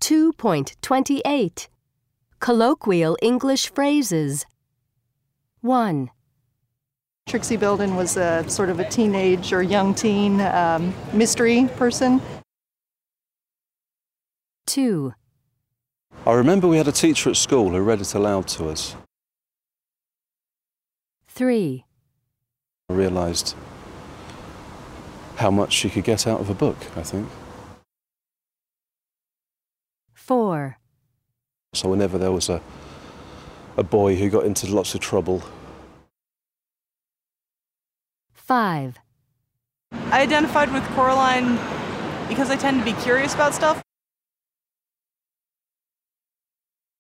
2.28 Colloquial English Phrases. 1. Trixie Belden was a sort of a teenage or young teen mystery person. 2. I remember we had a teacher at school who read it aloud to us. 3. I realised how much she could get out of a book, I think. 4. So whenever there was a boy who got into lots of trouble. 5. I identified with Coraline because I tend to be curious about stuff.